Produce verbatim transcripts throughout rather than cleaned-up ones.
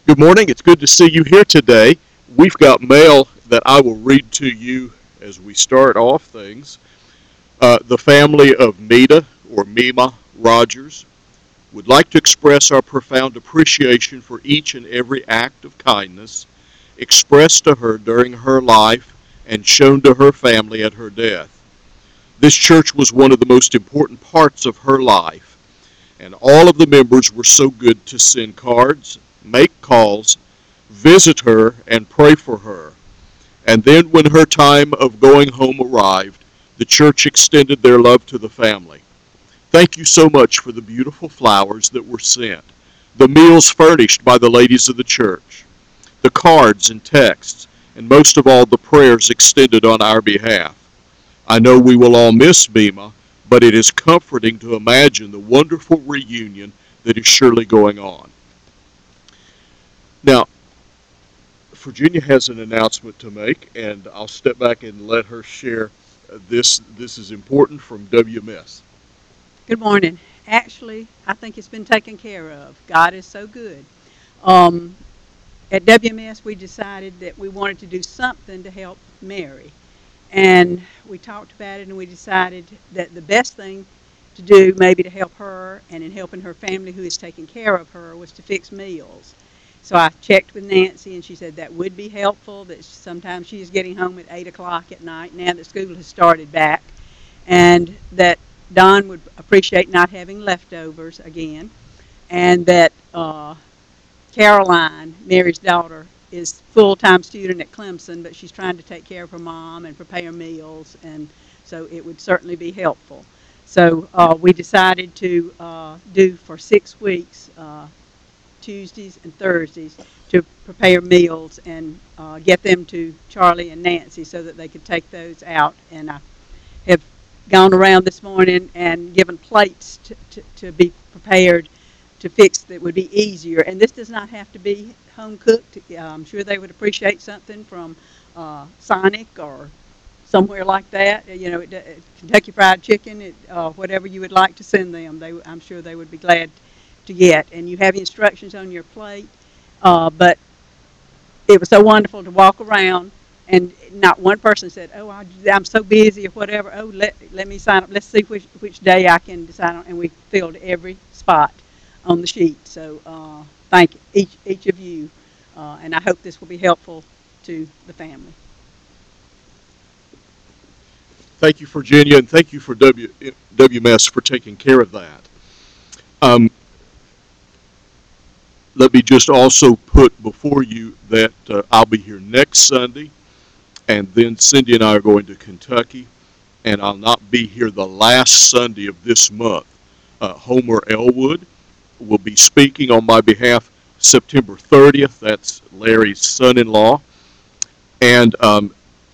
Good morning. It's good to see you here today. We've got mail that I will read to you as we start off things. Uh, the family of Mita, or Mima Rogers, would like to express our profound appreciation for each and every act of kindness expressed to her during her life and shown to her family at her death. This church was one of the most important parts of her life, and all of the members were so good to send cards, make calls, visit her, and pray for her. And then, when her time of going home arrived, the church extended their love to the family. Thank you so much for the beautiful flowers that were sent, the meals furnished by the ladies of the church, the cards and texts, and most of all, the prayers extended on our behalf. I know we will all miss Bima, but it is comforting to imagine the wonderful reunion that is surely going on. Now, Virginia has an announcement to make, and I'll step back and let her share uh, this. This is important from W M S. Good morning. Actually, I think it's been taken care of. God is so good. Um, at W M S, we decided that we wanted to do something to help Mary. And we talked about it, and we decided that the best thing to do, maybe to help her and in helping her family who is taking care of her, was to fix meals. So I checked with Nancy, and she said that would be helpful, that sometimes she is getting home at eight o'clock at night now that school has started back, and that Don would appreciate not having leftovers again, and that uh, Caroline, Mary's daughter, is full-time student at Clemson, but she's trying to take care of her mom and prepare meals, and so it would certainly be helpful. So uh, we decided to uh, do for six weeks, uh, Tuesdays and Thursdays, to prepare meals and uh, get them to Charlie and Nancy so that they could take those out. And I have gone around this morning and given plates to, to, to be prepared to fix that would be easier. And this does not have to be home cooked. I'm sure they would appreciate something from uh, Sonic or somewhere like that. You know, it, uh, Kentucky Fried Chicken, it, uh, whatever you would like to send them, they, I'm sure they would be glad to get. And you have instructions on your plate. Uh, but it was so wonderful to walk around, and not one person said, "Oh, I, I'm so busy" or whatever. "Oh, let let me sign up. Let's see which which day I can decide on." And we filled every spot on the sheet. So uh, thank each each of you, uh, and I hope this will be helpful to the family. Thank you, Virginia, and thank you for w, W M S for taking care of that. Um, let me just also put before you that uh, I'll be here next Sunday, and then Cindy and I are going to Kentucky, and I'll not be here the last Sunday of this month. Uh, Homer Elwood will be speaking on my behalf September thirtieth. That's Larry's son-in-law. And um,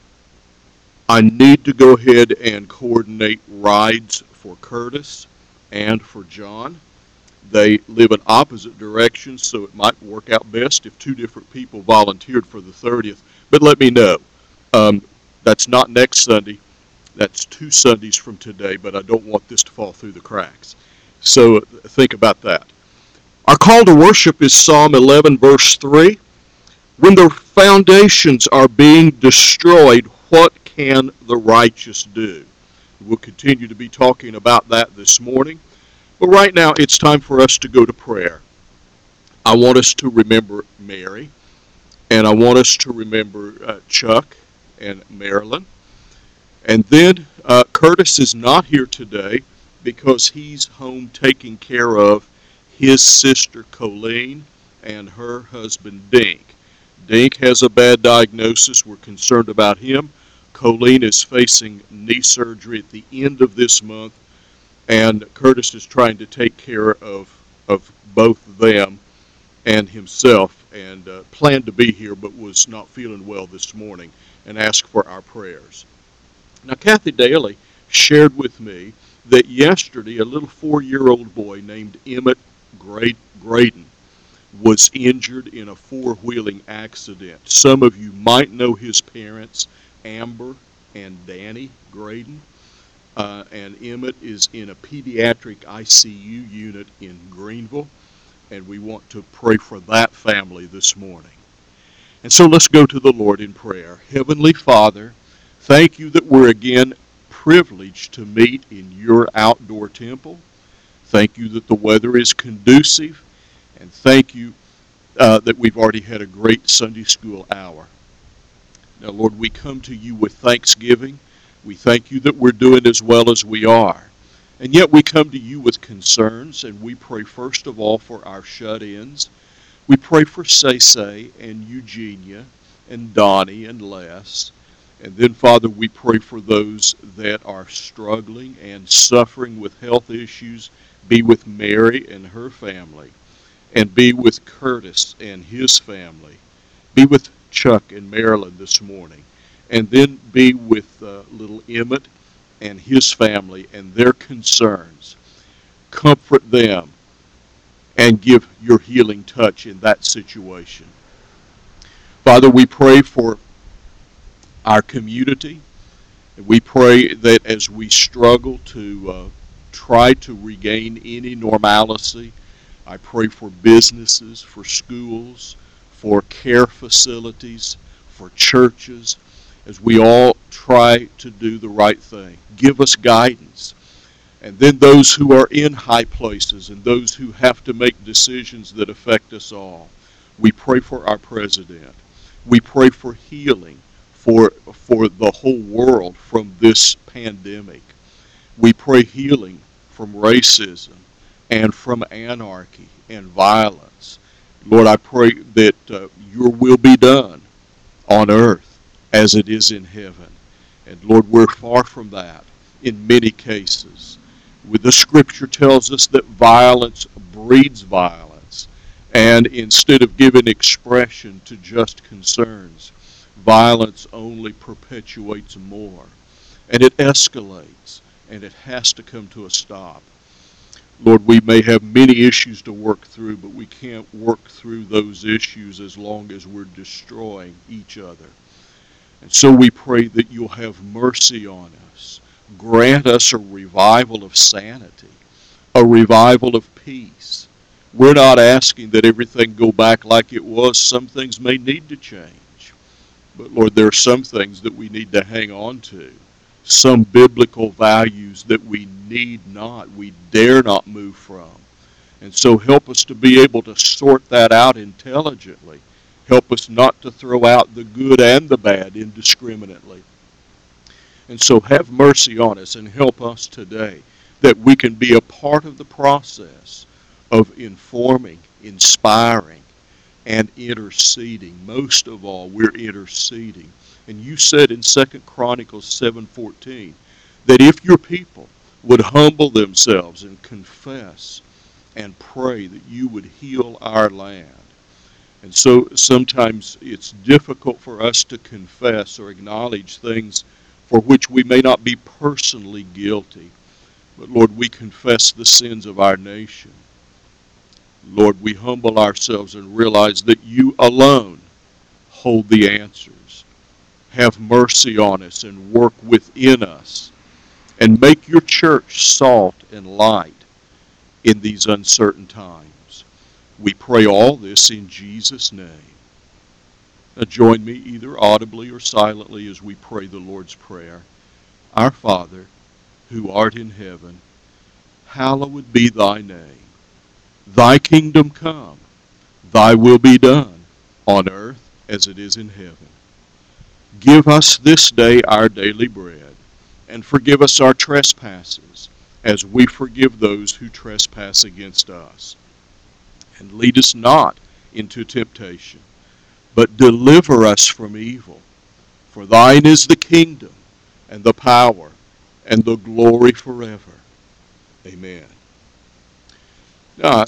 I need to go ahead and coordinate rides for Curtis and for John. They live in opposite directions, so it might work out best if two different people volunteered for the thirtieth. But let me know. Um, that's not next Sunday. That's two Sundays from today, but I don't want this to fall through the cracks. So uh, think about that. Our call to worship is Psalm eleven, verse three. When the foundations are being destroyed, what can the righteous do? We'll continue to be talking about that this morning. But right now, it's time for us to go to prayer. I want us to remember Mary, and I want us to remember uh, Chuck and Marilyn. And then uh, Curtis is not here today because he's home taking care of his sister Colleen and her husband Dink. Dink has a bad diagnosis. We're concerned about him. Colleen is facing knee surgery at the end of this month, and Curtis is trying to take care of of both them and himself, and uh, planned to be here but was not feeling well this morning and asked for our prayers. Now, Kathy Daly shared with me that yesterday a little four-year-old boy named Emmett Graydon was injured in a four-wheeling accident. Some of you might know his parents, Amber and Danny Graydon. Uh, and Emmett is in a pediatric I C U unit in Greenville. and we want to pray for that family this morning. And so let's go to the Lord in prayer. Heavenly Father, thank you that we're again privileged to meet in your outdoor temple. Thank you that the weather is conducive, and thank you uh, that we've already had a great Sunday school hour. Now, Lord, we come to you with thanksgiving. We thank you that we're doing as well as we are. And yet we come to you with concerns, and we pray first of all for our shut-ins. We pray for Say-Say and Eugenia and Donnie and Les. And then, Father, we pray for those that are struggling and suffering with health issues. Be with Mary and her family, and be with Curtis and his family. Be with Chuck and Marilyn this morning, and then be with uh, little Emmett and his family and their concerns. Comfort them and give your healing touch in that situation. Father, we pray for our community. We pray that as we struggle to uh, try to regain any normalcy, I pray for businesses, for schools, for care facilities, for churches, as we all try to do the right thing. Give us guidance. And then those who are in high places and those who have to make decisions that affect us all. We pray for our president. We pray for healing for, for the whole world from this pandemic. We pray healing from racism and from anarchy and violence. Lord, I pray that uh, your will be done on earth as it is in heaven. And Lord, we're far from that in many cases. With the scripture tells us that violence breeds violence. And instead of giving expression to just concerns, violence only perpetuates more. And it escalates, and it has to come to a stop. Lord, we may have many issues to work through, but we can't work through those issues as long as we're destroying each other. And so we pray that you'll have mercy on us. Grant us a revival of sanity, a revival of peace. We're not asking that everything go back like it was. Some things may need to change. But Lord, there are some things that we need to hang on to. Some biblical values that we need not, we dare not move from. And so help us to be able to sort that out intelligently. Help us not to throw out the good and the bad indiscriminately. And so have mercy on us and help us today that we can be a part of the process of informing, inspiring, and interceding. Most of all, we're interceding. And you said in Second Chronicles seven fourteen that if your people would humble themselves and confess and pray, that you would heal our land. And so sometimes it's difficult for us to confess or acknowledge things for which we may not be personally guilty. But Lord, we confess the sins of our nation. Lord, we humble ourselves and realize that you alone hold the answers. Have mercy on us and work within us, and make your church salt and light in these uncertain times. We pray all this in Jesus' name. Now join me either audibly or silently as we pray the Lord's Prayer. Our Father, who art in heaven, hallowed be thy name. Thy kingdom come, thy will be done, on earth as it is in heaven. Give us this day our daily bread, and forgive us our trespasses, as we forgive those who trespass against us. And lead us not into temptation, but deliver us from evil. For thine is the kingdom, and the power, and the glory forever. Amen. Now,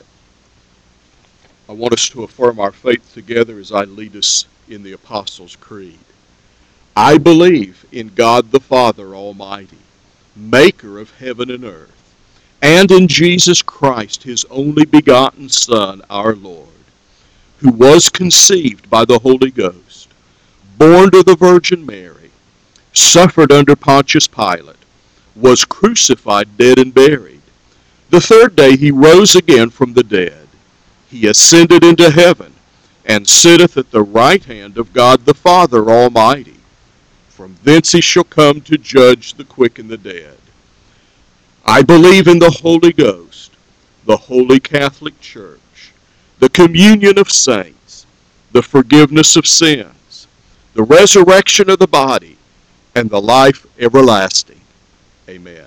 I want us to affirm our faith together as I lead us in the Apostles' Creed. I believe in God the Father Almighty, maker of heaven and earth, and in Jesus Christ, his only begotten Son, our Lord, who was conceived by the Holy Ghost, born to the Virgin Mary, suffered under Pontius Pilate, was crucified, dead, and buried. The third day he rose again from the dead. He ascended into heaven, and sitteth at the right hand of God the Father Almighty. From thence he shall come to judge the quick and the dead. I believe in the Holy Ghost, the Holy Catholic Church, the communion of saints, the forgiveness of sins, the resurrection of the body, and the life everlasting. Amen.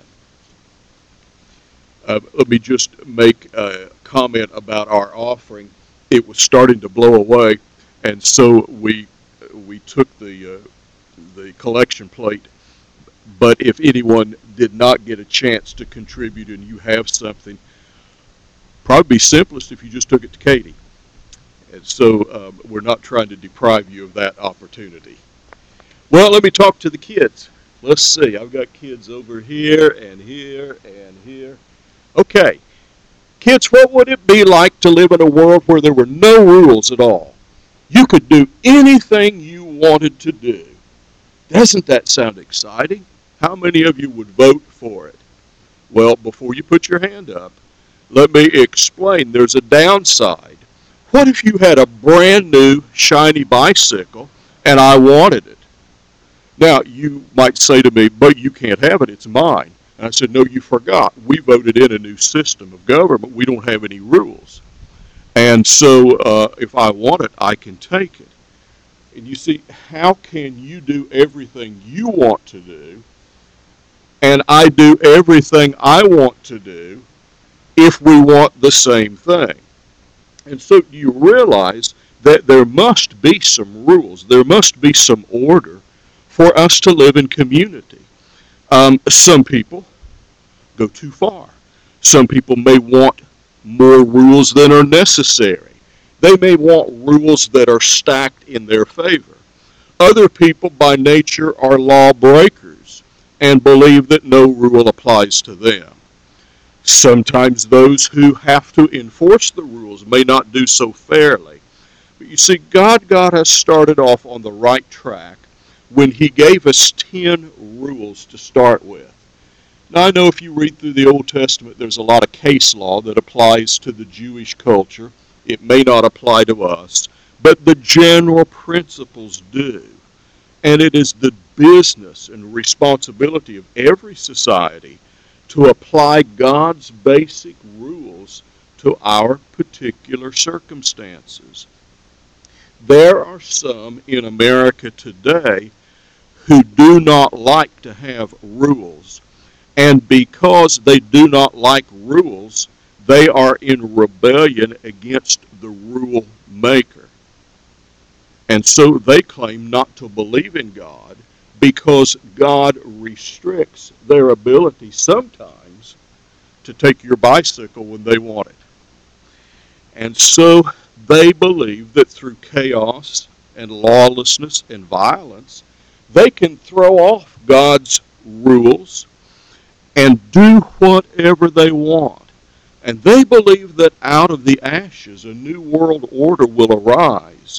Uh, let me just make a comment about our offering. It was starting to blow away, and so we we took the uh, the collection plate. But if anyone did not get a chance to contribute and you have something, probably be simplest if you just took it to Katie. And so um, we're not trying to deprive you of that opportunity. Well, let me talk to the kids. Let's see. I've got kids over here and here and here. Okay. Kids, what would it be like to live in a world where there were no rules at all? You could do anything you wanted to do. Doesn't that sound exciting? How many of you would vote for it? Well, before you put your hand up, let me explain. There's a downside. What if you had a brand new shiny bicycle and I wanted it? Now, you might say to me, but you can't have it, it's mine. And I said, no, you forgot. We voted in a new system of government. We don't have any rules. And so uh, if I want it, I can take it. And you see, how can you do everything you want to do and I do everything I want to do if we want the same thing? And so you realize that there must be some rules. There must be some order for us to live in community. Um, some people go too far. Some people may want more rules than are necessary. They may want rules that are stacked in their favor. Other people by nature are lawbreakers and believe that no rule applies to them. Sometimes those who have to enforce the rules may not do so fairly. But you see, God got us started off on the right track when he gave us ten rules to start with. Now, I know if you read through the Old Testament, there's a lot of case law that applies to the Jewish culture. It may not apply to us, but the general principles do. And it is the business and responsibility of every society to apply God's basic rules to our particular circumstances. There are some in America today who do not like to have rules. And because they do not like rules, they are in rebellion against the rule maker. And so they claim not to believe in God because God restricts their ability sometimes to take your bicycle when they want it. And so they believe that through chaos and lawlessness and violence, they can throw off God's rules and do whatever they want. And they believe that out of the ashes, a new world order will arise.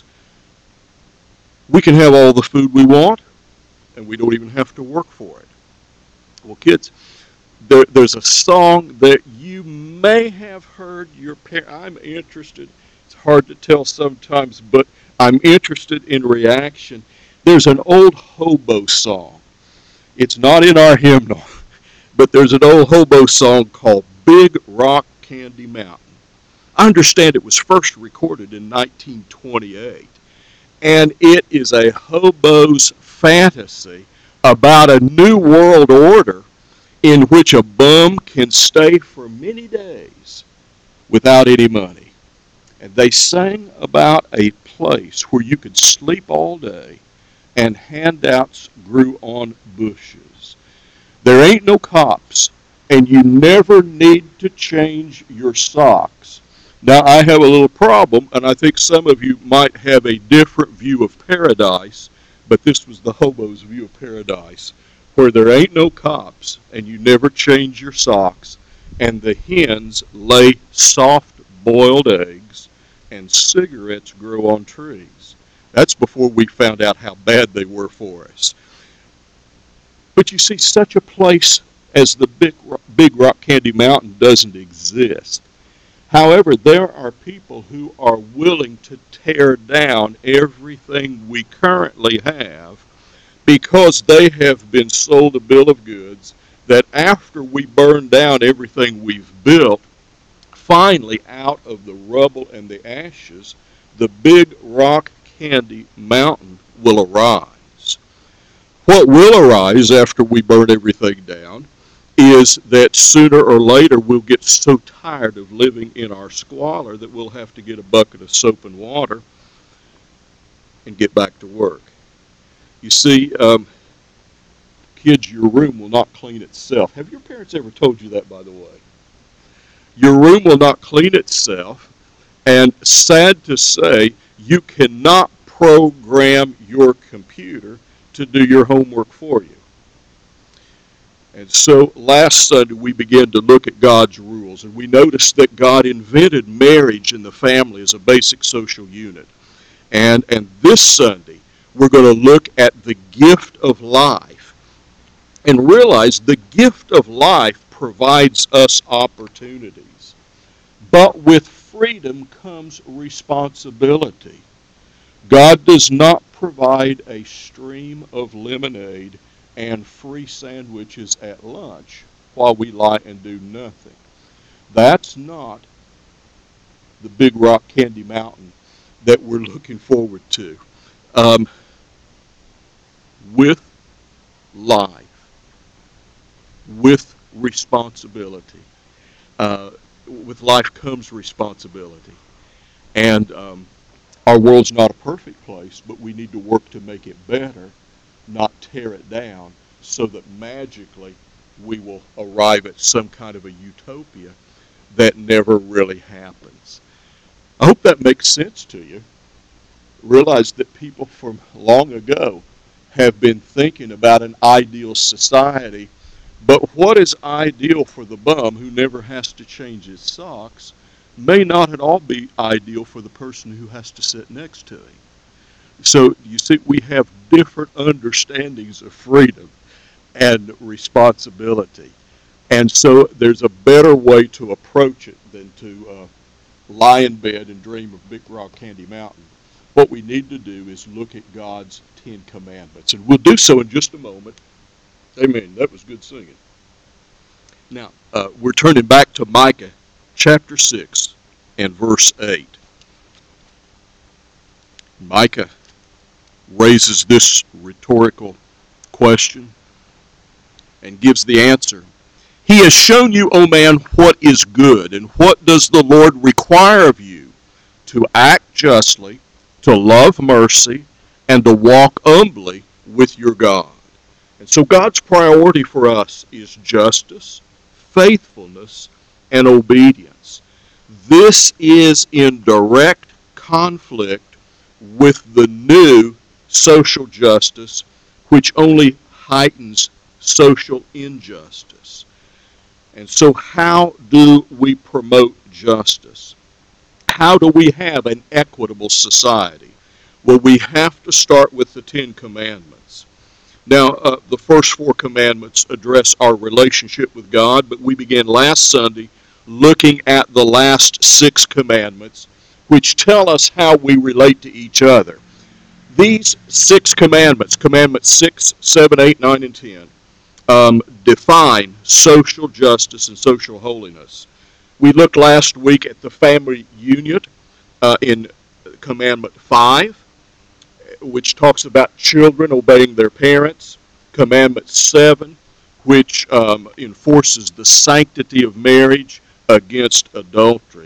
We can have all the food we want, and we don't even have to work for it. Well, kids, there, there's a song that you may have heard your parents. I'm interested. It's hard to tell sometimes, but I'm interested in reaction. There's an old hobo song. It's not in our hymnal, but there's an old hobo song called Big Rock Candy Mountain. I understand it was first recorded in nineteen twenty-eight, and it is a hobo's fantasy about a new world order in which a bum can stay for many days without any money. And they sang about a place where you could sleep all day and handouts grew on bushes. There ain't no cops, and you never need to change your socks. Now, I have a little problem, and I think some of you might have a different view of paradise, but this was the hobo's view of paradise, where there ain't no cops, and you never change your socks, and the hens lay soft boiled eggs, and cigarettes grow on trees. That's before we found out how bad they were for us. But you see, such a place as the Big Rock, Big Rock Candy Mountain doesn't exist. However, there are people who are willing to tear down everything we currently have because they have been sold a bill of goods that after we burn down everything we've built, finally out of the rubble and the ashes, the big rock candy mountain will arise. What will arise after we burn everything down is that sooner or later we'll get so tired of living in our squalor that we'll have to get a bucket of soap and water and get back to work. You see, um, kids, your room will not clean itself. Have your parents ever told you that, by the way? Your room will not clean itself, and sad to say, you cannot program your computer to do your homework for you. And so last Sunday we began to look at God's rules, and we noticed that God invented marriage and the family as a basic social unit. And, and this Sunday we're going to look at the gift of life and realize the gift of life provides us opportunities. But with freedom comes responsibility. God does not provide a stream of lemonade and free sandwiches at lunch while we lie and do nothing. That's not the Big Rock Candy Mountain that we're looking forward to. Um, with life, with responsibility, uh, with life comes responsibility. And um, our world's not a perfect place, but we need to work to make it better, not tear it down, so that magically we will arrive at some kind of a utopia that never really happens. I hope that makes sense to you. Realize that people from long ago have been thinking about an ideal society, but what is ideal for the bum who never has to change his socks may not at all be ideal for the person who has to sit next to him. So you see, we have different understandings of freedom and responsibility. And so there's a better way to approach it than to uh, lie in bed and dream of Big Rock Candy Mountain. What we need to do is look at God's Ten Commandments. And we'll do so in just a moment. Amen. That was good singing. Now, uh, we're turning back to Micah chapter six and verse eight. Micah raises this rhetorical question and gives the answer. He has shown you, O man, what is good, and what does the Lord require of you? To act justly, to love mercy, and to walk humbly with your God. And so God's priority for us is justice, faithfulness, and obedience. This is in direct conflict with the new social justice, which only heightens social injustice. And so how do we promote justice? How do we have an equitable society? Well, we have to start with the Ten Commandments. Now, uh, the first four commandments address our relationship with God, but we began last Sunday looking at the last six commandments, which tell us how we relate to each other. These six commandments, commandments six, seven, eight, nine, and ten, um, define social justice and social holiness. We looked last week at the family unit uh, in commandment five, which talks about children obeying their parents. Commandment seven, which um, enforces the sanctity of marriage against adultery.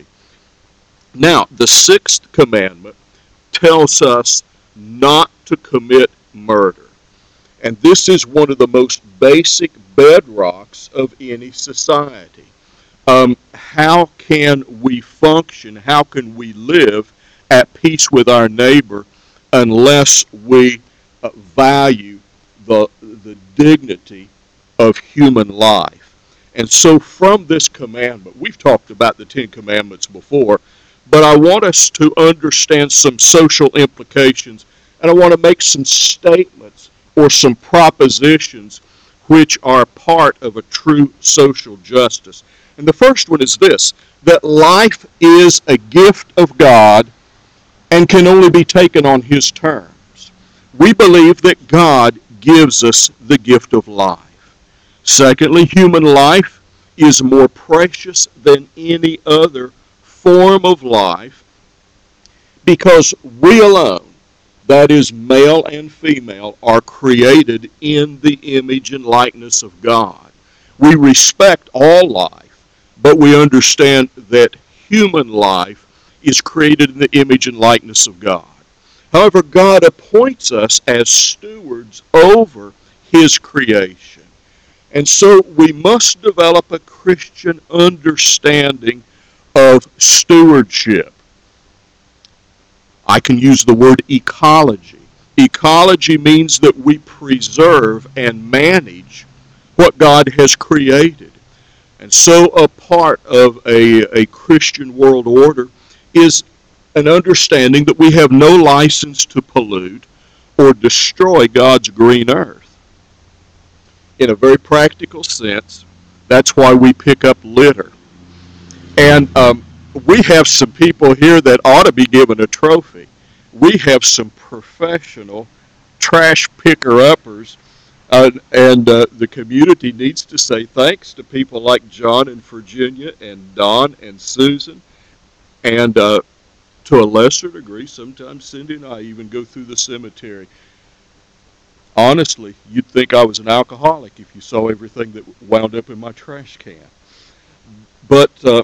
Now, the sixth commandment tells us not to commit murder. And this is one of the most basic bedrocks of any society. Um, how can we function, how can we live at peace with our neighbor unless we uh, value the, the dignity of human life? And so from this commandment, we've talked about the Ten Commandments before, but I want us to understand some social implications, and I want to make some statements or some propositions which are part of a true social justice. And the first one is this, that life is a gift of God and can only be taken on His terms. We believe that God gives us the gift of life. Secondly, human life is more precious than any other form of life because we alone, that is male and female, are created in the image and likeness of God. We respect all life, but we understand that human life is created in the image and likeness of God. However, God appoints us as stewards over His creation. And so we must develop a Christian understanding of stewardship. I can use the word ecology. Ecology means that we preserve and manage what God has created. And so a part of a, a Christian world order is an understanding that we have no license to pollute or destroy God's green earth. In a very practical sense, that's why we pick up litter. And um, we have some people here that ought to be given a trophy. We have some professional trash picker-uppers, uh, and uh, the community needs to say thanks to people like John and Virginia and Don and Susan, and uh, to a lesser degree, sometimes Cindy and I even go through the cemetery. Honestly, you'd think I was an alcoholic if you saw everything that wound up in my trash can. But uh,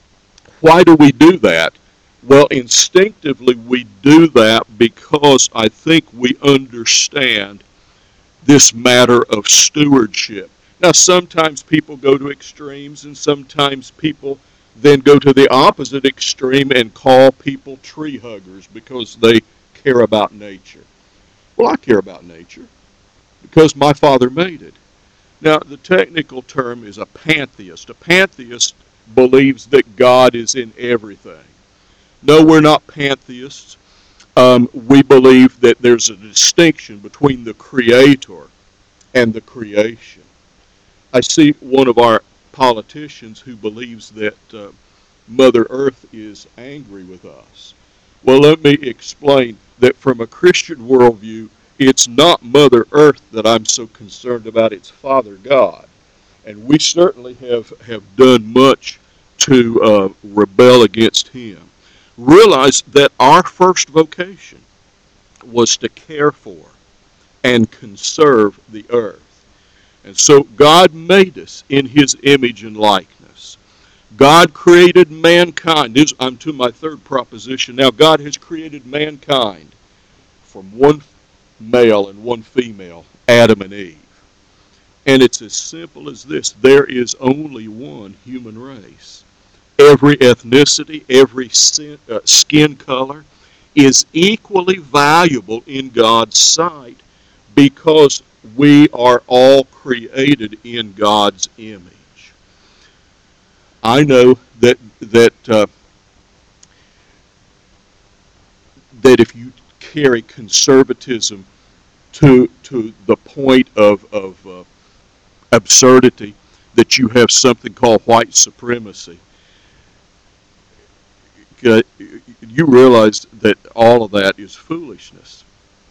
why do we do that? Well, instinctively we do that because I think we understand this matter of stewardship. Now, sometimes people go to extremes, and sometimes people then go to the opposite extreme and call people tree huggers because they care about nature. Well, I care about nature because my father made it. Now, the technical term is a pantheist. A pantheist believes that God is in everything. No, we're not pantheists. Um, we believe that there's a distinction between the Creator and the creation. I see one of our politicians who believes that uh, Mother Earth is angry with us. Well, let me explain that from a Christian worldview, it's not Mother Earth that I'm so concerned about, it's Father God. And we certainly have, have done much to uh, rebel against Him. Realize that our first vocation was to care for and conserve the earth. And so God made us in His image and likeness. God created mankind. This, I'm to my third proposition now. God has created mankind from one male and one female, Adam and Eve. And it's as simple as this. There is only one human race. Every ethnicity, every sin, uh, skin color is equally valuable in God's sight because we are all created in God's image. I know that that uh, that if you carry conservatism to to the point of of uh, absurdity, that you have something called white supremacy. Uh, you realize that all of that is foolishness.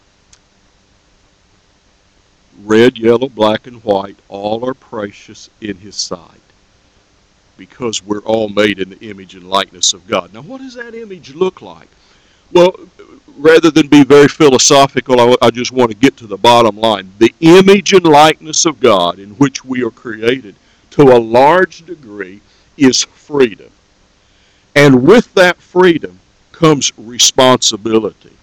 Red, yellow, black, and white, all are precious in His sight because we're all made in the image and likeness of God. Now, what does that image look like? Well, rather than be very philosophical, I, I just want to get to the bottom line. The image and likeness of God in which we are created, to a large degree, is freedom. And with that freedom comes responsibility.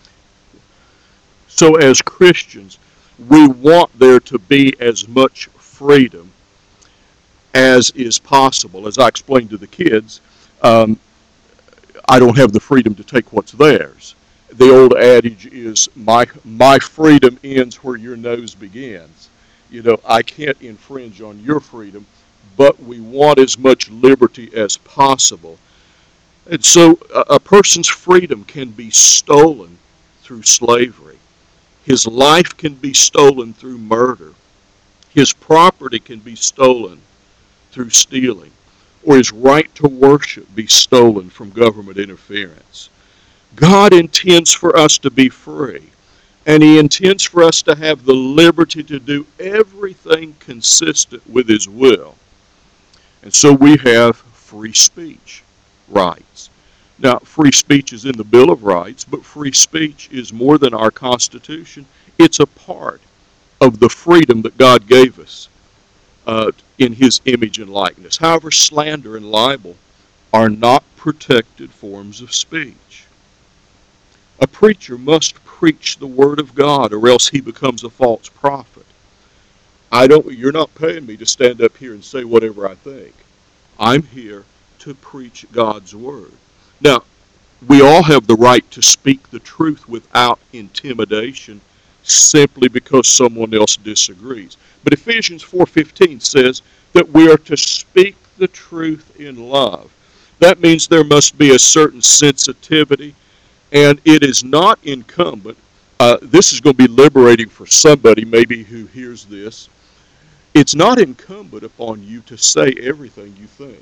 So as Christians, we want there to be as much freedom as is possible. As I explained to the kids, um, I don't have the freedom to take what's theirs. The old adage is, my, my freedom ends where your nose begins. You know, I can't infringe on your freedom, but we want as much liberty as possible. And so a, a person's freedom can be stolen through slavery. His life can be stolen through murder. His property can be stolen through stealing. or his right to worship be stolen from government interference. God intends for us to be free, and he intends for us to have the liberty to do everything consistent with his will. And so we have free speech rights. Now, free speech is in the Bill of Rights, but free speech is more than our Constitution. It's a part of the freedom that God gave us uh, in his image and likeness. However, slander and libel are not protected forms of speech. A preacher must preach the word of God, or else he becomes a false prophet. I don't, you're not paying me to stand up here and say whatever I think. I'm here to preach God's word. Now, we all have the right to speak the truth without intimidation simply because someone else disagrees. But Ephesians four fifteen says that we are to speak the truth in love. That means there must be a certain sensitivity, and it is not incumbent. Uh, this is going to be liberating for somebody maybe who hears this. It's not incumbent upon you to say everything you think.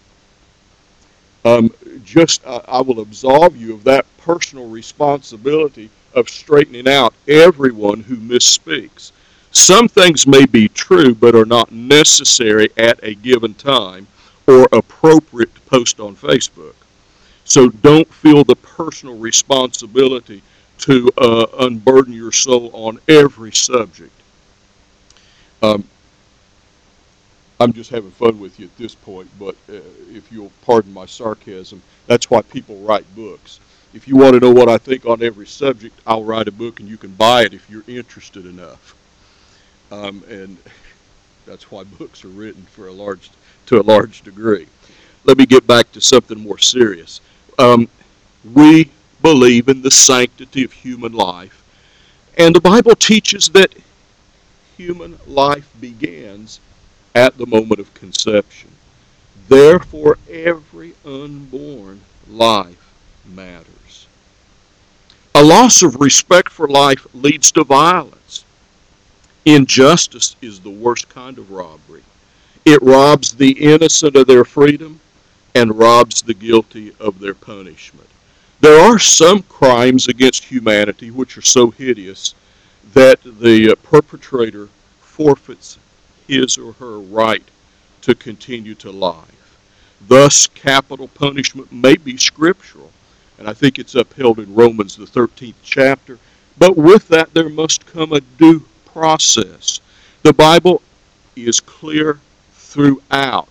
Um, just uh, I will absolve you of that personal responsibility of straightening out everyone who misspeaks. Some things may be true but are not necessary at a given time or appropriate to post on Facebook. So don't feel the personal responsibility to uh, unburden your soul on every subject. Um, I'm just having fun with you at this point, but uh, if you'll pardon my sarcasm, that's why people write books. If you want to know what I think on every subject, I'll write a book and you can buy it if you're interested enough. Um, and that's why books are written for a large, to a large degree. Let me get back to something more serious. Um, we believe in the sanctity of human life, and the Bible teaches that human life begins at the moment of conception. Therefore, every unborn life matters. A loss of respect for life leads to violence. Injustice is the worst kind of robbery. It robs the innocent of their freedom and robs the guilty of their punishment. There are some crimes against humanity which are so hideous that the perpetrator forfeits his or her right to continue to life. Thus, capital punishment may be scriptural, and I think it's upheld in Romans, the thirteenth chapter, but with that there must come a due process. The Bible is clear throughout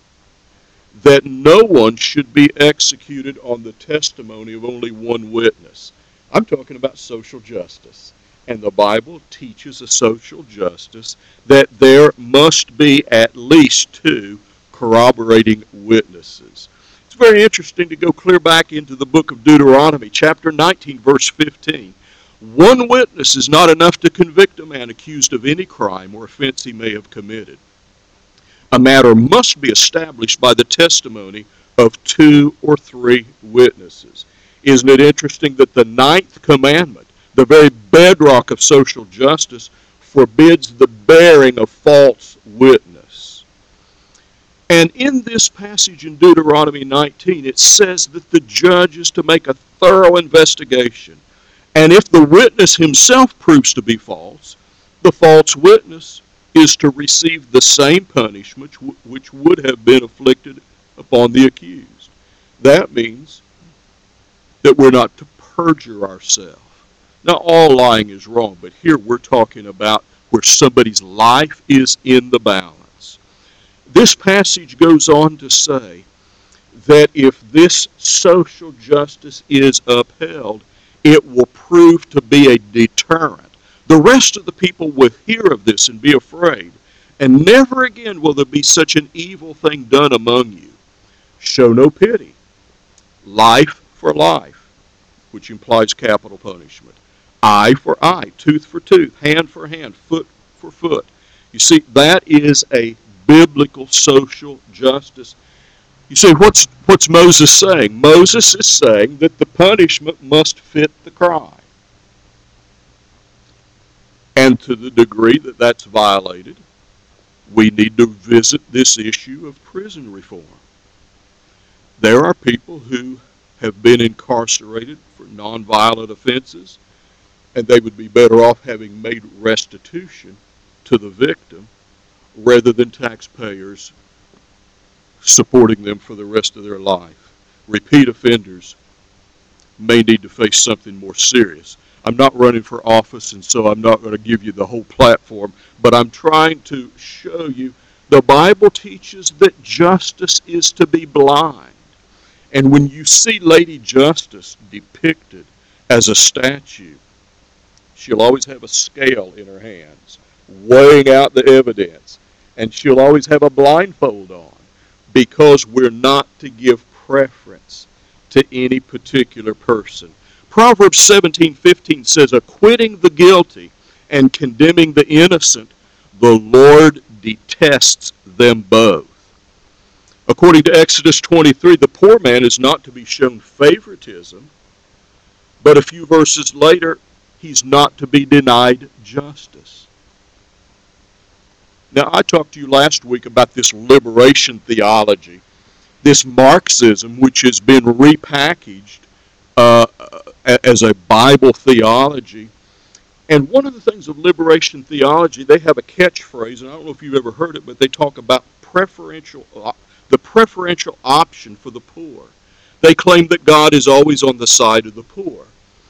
that no one should be executed on the testimony of only one witness. I'm talking about social justice. And the Bible teaches a social justice that there must be at least two corroborating witnesses. It's very interesting to go clear back into the book of Deuteronomy, chapter nineteen, verse fifteen. One witness is not enough to convict a man accused of any crime or offense he may have committed. A matter must be established by the testimony of two or three witnesses. Isn't it interesting that the ninth commandment, the very bedrock of social justice, forbids the bearing of false witness? And in this passage in Deuteronomy nineteen, it says that the judge is to make a thorough investigation. And if the witness himself proves to be false, the false witness is to receive the same punishment which would have been inflicted upon the accused. That means that we're not to perjure ourselves. Now, all lying is wrong, but here we're talking about where somebody's life is in the balance. This passage goes on to say that if this social justice is upheld, it will prove to be a deterrent. The rest of the people will hear of this and be afraid, and never again will there be such an evil thing done among you. Show no pity. Life for life, which implies capital punishment. Eye for eye, tooth for tooth, hand for hand, foot for foot. You see, that is a biblical social justice. You see, what's, what's Moses saying? Moses is saying that the punishment must fit the crime. And to the degree that that's violated, we need to visit this issue of prison reform. There are people who have been incarcerated for nonviolent offenses, and they would be better off having made restitution to the victim rather than taxpayers supporting them for the rest of their life. Repeat offenders may need to face something more serious. I'm not running for office, and so I'm not going to give you the whole platform, but I'm trying to show you the Bible teaches that justice is to be blind. And when you see Lady Justice depicted as a statue, she'll always have a scale in her hands, weighing out the evidence, and she'll always have a blindfold on, because we're not to give preference to any particular person. Proverbs seventeen fifteen says, acquitting the guilty and condemning the innocent, the Lord detests them both. According to Exodus twenty-three, the poor man is not to be shown favoritism, but a few verses later, he's not to be denied justice. Now, I talked to you last week about this liberation theology, this Marxism, which has been repackaged uh, as a Bible theology. And one of the things of liberation theology, they have a catchphrase, and I don't know if you've ever heard it, but they talk about preferential, the preferential option for the poor. They claim that God is always on the side of the poor.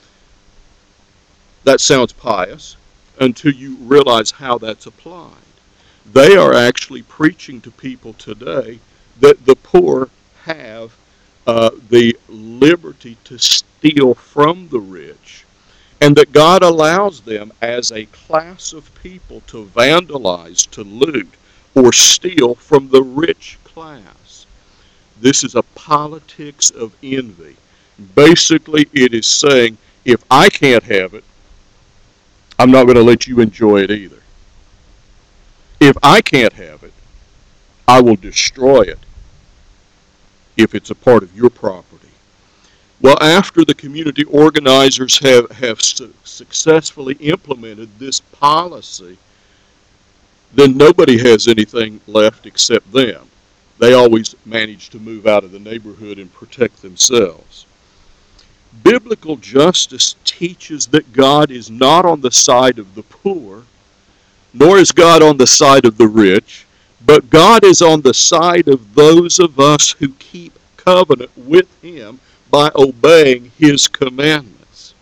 That sounds pious until you realize how that's applied. They are actually preaching to people today that the poor have uh, the liberty to steal from the rich, and that God allows them as a class of people to vandalize, to loot, or steal from the rich class. This is a politics of envy. Basically, it is saying, if I can't have it, I'm not going to let you enjoy it either. If I can't have it, I will destroy it if it's a part of your property. Well, after the community organizers have, have su- successfully implemented this policy, then nobody has anything left except them. They always manage to move out of the neighborhood and protect themselves. Biblical justice teaches that God is not on the side of the poor, nor is God on the side of the rich, but God is on the side of those of us who keep covenant with Him by obeying His commandments.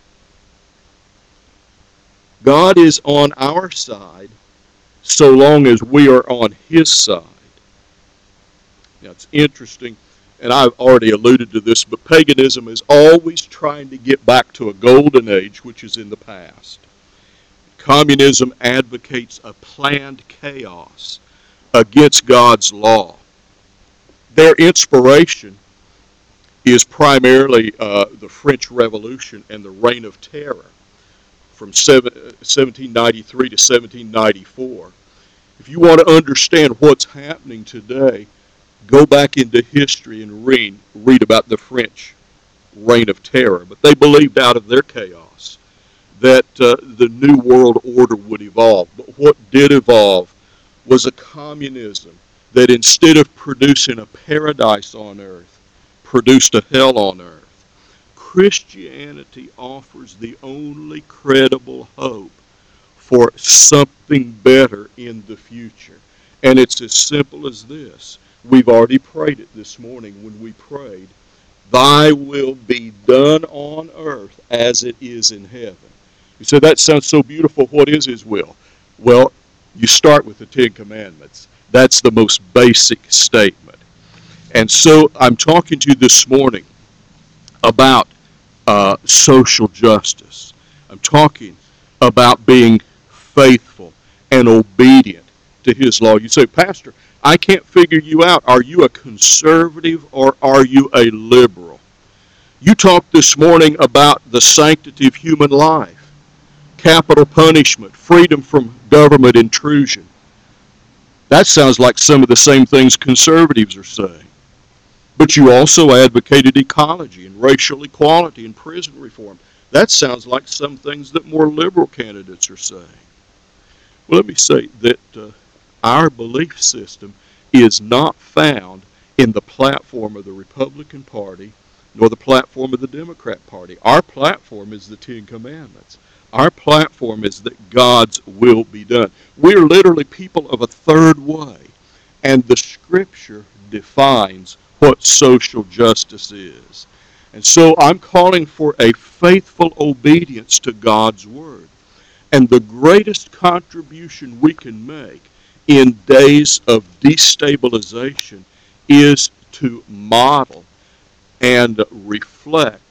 God is on our side so long as we are on His side. Now, it's interesting, and I've already alluded to this, but paganism is always trying to get back to a golden age, which is in the past. Communism advocates a planned chaos against God's law. Their inspiration is primarily uh, the French Revolution and the Reign of Terror from seventeen ninety-three to seventeen ninety-four. If you want to understand what's happening today, go back into history and read, read about the French Reign of Terror. But they believed out of their chaos that uh, the New World Order would evolve. But what did evolve was a communism that instead of producing a paradise on earth, produced a hell on earth. Christianity offers the only credible hope for something better in the future. And it's as simple as this. We've already prayed it this morning when we prayed, Thy will be done on earth as it is in heaven. You say, that sounds so beautiful. What is His will? Well, you start with the Ten Commandments. That's the most basic statement. And so I'm talking to you this morning about uh, social justice. I'm talking about being faithful and obedient to His law. You say, Pastor, I can't figure you out. Are you a conservative or are you a liberal? You talked this morning about the sanctity of human life, capital punishment, freedom from government intrusion. That sounds like some of the same things conservatives are saying. But you also advocated ecology and racial equality and prison reform. That sounds like some things that more liberal candidates are saying. Well, let me say that uh, our belief system is not found in the platform of the Republican Party nor the platform of the Democrat Party. Our platform is the Ten Commandments. Our platform is that God's will be done. We're literally people of a third way, and the Scripture defines what social justice is. And so I'm calling for a faithful obedience to God's Word. And the greatest contribution we can make in days of destabilization is to model and reflect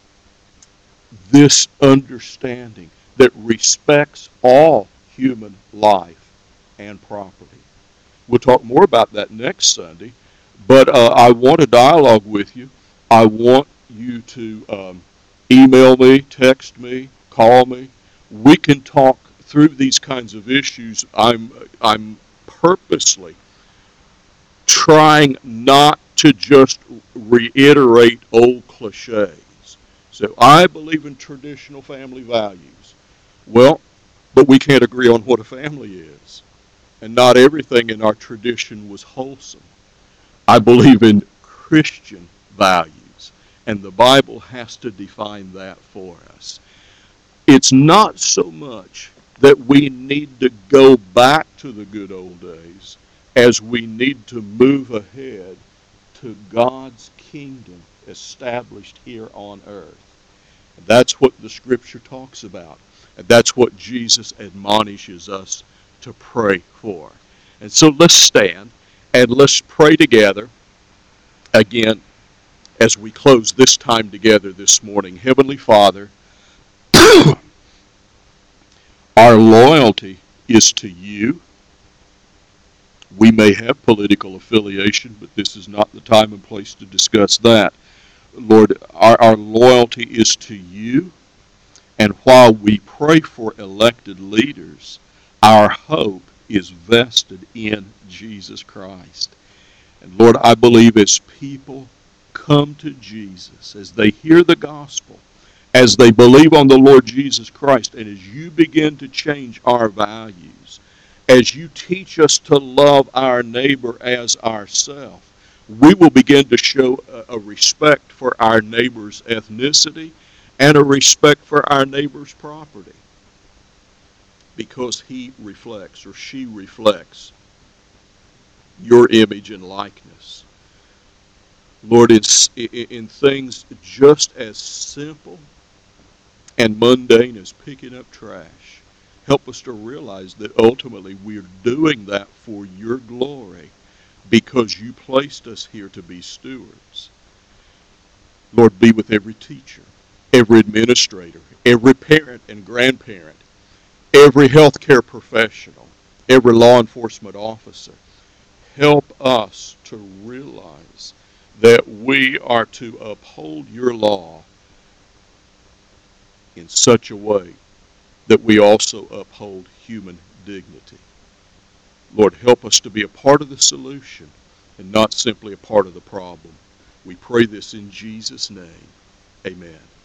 this understanding that respects all human life and property. We'll talk more about that next Sunday, but uh, I want to dialogue with you. I want you to um, email me, text me, call me. We can talk through these kinds of issues. I'm I'm purposely trying not to just reiterate old cliches. So I believe in traditional family values. Well, but we can't agree on what a family is. And not everything in our tradition was wholesome. I believe in Christian values, and the Bible has to define that for us. It's not so much that we need to go back to the good old days as we need to move ahead to God's kingdom established here on earth. And that's what the Scripture talks about. And that's what Jesus admonishes us to pray for. And so let's stand and let's pray together again as we close this time together this morning. Heavenly Father, our loyalty is to you. We may have political affiliation, but this is not the time and place to discuss that. Lord, our, our loyalty is to you. And while we pray for elected leaders, our hope is vested in Jesus Christ. And Lord, I believe as people come to Jesus, as they hear the gospel, as they believe on the Lord Jesus Christ, and as you begin to change our values, as you teach us to love our neighbor as ourselves, we will begin to show a, a respect for our neighbor's ethnicity and a respect for our neighbor's property, because he reflects or she reflects your image and likeness. Lord, it's in things just as simple and mundane as picking up trash, help us to realize that ultimately we're doing that for your glory because you placed us here to be stewards. Lord, be with every teacher, every administrator, every parent and grandparent, every healthcare professional, every law enforcement officer. Help us to realize that we are to uphold your law in such a way that we also uphold human dignity. Lord, help us to be a part of the solution and not simply a part of the problem. We pray this in Jesus' name. Amen.